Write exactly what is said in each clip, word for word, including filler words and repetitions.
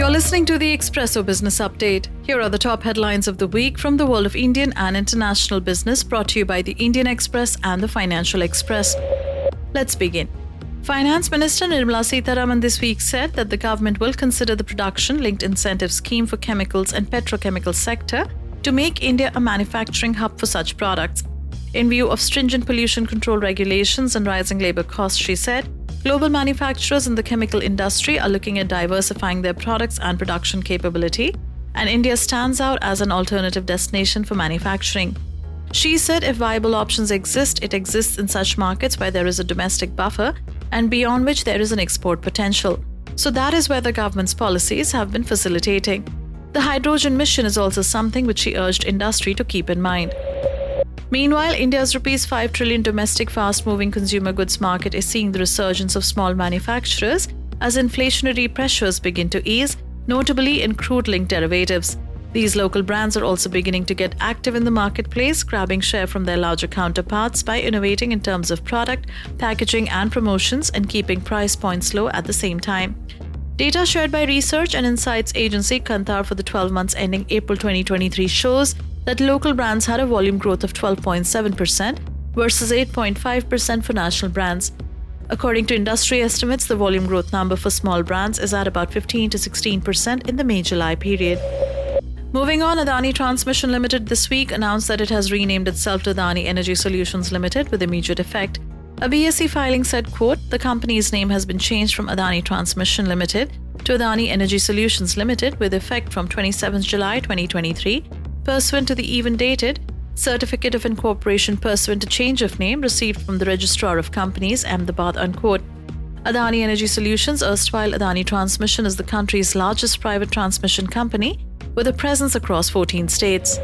You're listening to the Expresso Business Update. Here are the top headlines of the week from the world of Indian and international business, brought to you by the Indian Express and the Financial Express. Let's begin. Finance Minister Nirmala Sitharaman this week said that the government will consider the production-linked incentive scheme for chemicals and petrochemical sector to make India a manufacturing hub for such products. In view of stringent pollution control regulations and rising labour costs, she said, global manufacturers in the chemical industry are looking at diversifying their products and production capability, and India stands out as an alternative destination for manufacturing. She said if viable options exist, it exists in such markets where there is a domestic buffer and beyond which there is an export potential. So that is where the government's policies have been facilitating. The hydrogen mission is also something which she urged industry to keep in mind. Meanwhile, India's rupees five trillion domestic fast-moving consumer goods market is seeing the resurgence of small manufacturers as inflationary pressures begin to ease, notably in crude-linked derivatives. These local brands are also beginning to get active in the marketplace, grabbing share from their larger counterparts by innovating in terms of product, packaging and promotions and keeping price points low at the same time. Data shared by research and insights agency Kantar for the twelve months ending April twenty twenty-three shows that local brands had a volume growth of twelve point seven percent versus eight point five percent for national brands. According to industry estimates, the volume growth number for small brands is at about fifteen to sixteen percent in the May July period. Moving on, Adani Transmission Limited this week announced that it has renamed itself to Adani Energy Solutions Limited with immediate effect. A B S E filing said, quote, the company's name has been changed from Adani Transmission Limited to Adani Energy Solutions Limited with effect from twenty-seventh of July twenty twenty-three, pursuant to the even-dated Certificate of Incorporation pursuant to change of name received from the Registrar of Companies, Ahmedabad, unquote. Adani Energy Solutions, erstwhile Adani Transmission, is the country's largest private transmission company with a presence across fourteen states.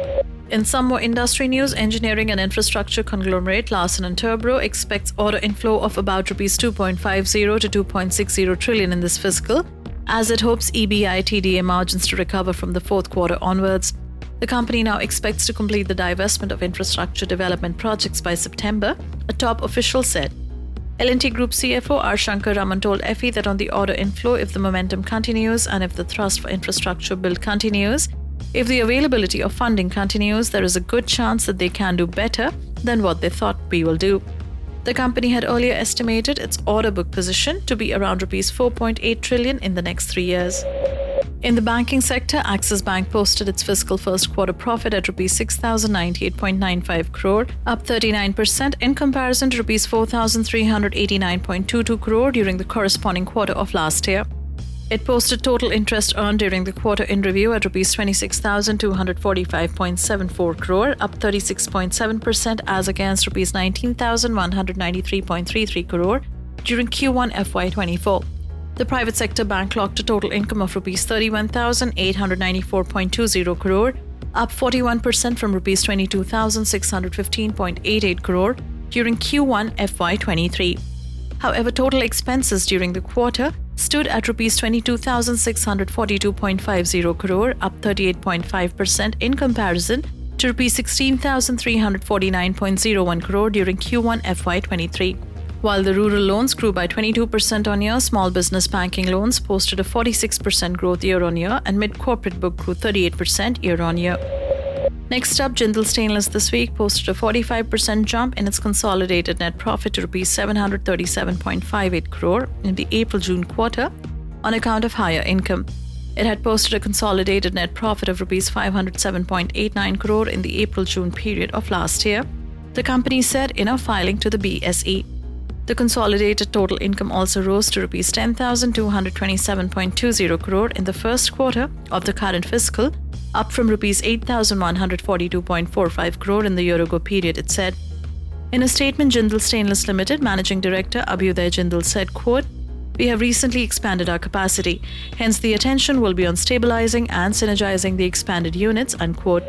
In some more industry news, engineering and infrastructure conglomerate Larsen and Toubro expects order inflow of about rupees two point five zero to two point six zero trillion in this fiscal, as it hopes E B I T D A margins to recover from the fourth quarter onwards. The company now expects to complete the divestment of infrastructure development projects by September, a top official said. L and T Group C F O R. Shankar Raman told F E that on the order inflow, if the momentum continues and if the thrust for infrastructure build continues, if the availability of funding continues, there is a good chance that they can do better than what they thought we will do. The company had earlier estimated its order book position to be around rupees four point eight trillion in the next three years. In the banking sector, Axis Bank posted its fiscal first quarter profit at rupees six thousand ninety-eight point nine five crore, up thirty-nine percent in comparison to rupees four thousand three hundred eighty-nine point two two crore during the corresponding quarter of last year. It posted total interest earned during the quarter in review at rupees twenty-six thousand two hundred forty-five point seven four crore, up thirty-six point seven percent as against rupees nineteen thousand one hundred ninety-three point three three crore during Q one F Y twenty-four. The private sector bank clocked a total income of rupees thirty-one thousand eight hundred ninety-four point two zero crore, up forty-one percent from rupees twenty-two thousand six hundred fifteen point eight eight crore during Q one F Y twenty-three. However, total expenses during the quarter stood at rupees twenty-two thousand six hundred forty-two point five zero crore, up thirty-eight point five percent in comparison to rupees sixteen thousand three hundred forty-nine point zero one crore during Q one F Y twenty-three. While the rural loans grew by twenty-two percent on year, small business banking loans posted a forty-six percent growth year on year, and mid-corporate book grew thirty-eight percent year on year. Next up, Jindal Stainless this week posted a forty-five percent jump in its consolidated net profit to rupees seven hundred thirty-seven point five eight crore in the April-June quarter on account of higher income. It had posted a consolidated net profit of rupees five hundred seven point eight nine crore in the April-June period of last year, the company said in a filing to the B S E. The consolidated total income also rose to rupees ten thousand two hundred twenty-seven point two zero crore in the first quarter of the current fiscal, up from rupees eight thousand one hundred forty-two point four five crore in the year-ago period, it said. In a statement, Jindal Stainless Limited Managing Director Abhyuday Jindal said, quote, we have recently expanded our capacity, hence the attention will be on stabilizing and synergizing the expanded units, unquote.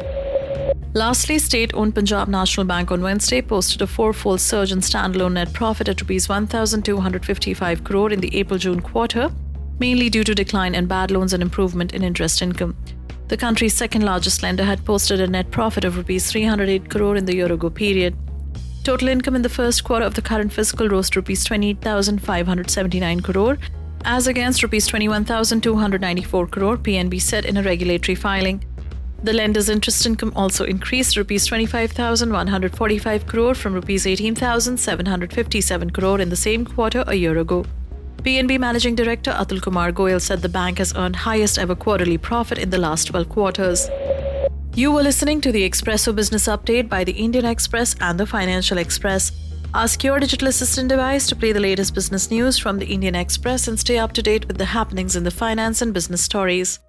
Lastly, state-owned Punjab National Bank on Wednesday posted a four-fold surge in standalone net profit at rupees one thousand two hundred fifty-five crore in the April-June quarter, mainly due to decline in bad loans and improvement in interest income. The country's second-largest lender had posted a net profit of rupees three hundred eight crore in the year-ago period. Total income in the first quarter of the current fiscal rose to rupees twenty-eight thousand five hundred seventy-nine crore, as against rupees twenty-one thousand two hundred ninety-four crore, P N B said in a regulatory filing. The lender's interest income also increased rupees twenty-five thousand one hundred forty-five crore from rupees eighteen thousand seven hundred fifty-seven crore in the same quarter a year ago. P N B Managing Director Atul Kumar Goyal said the bank has earned highest ever quarterly profit in the last twelve quarters. You were listening to the Expresso Business Update by the Indian Express and the Financial Express. Ask your digital assistant device to play the latest business news from the Indian Express and stay up to date with the happenings in the finance and business stories.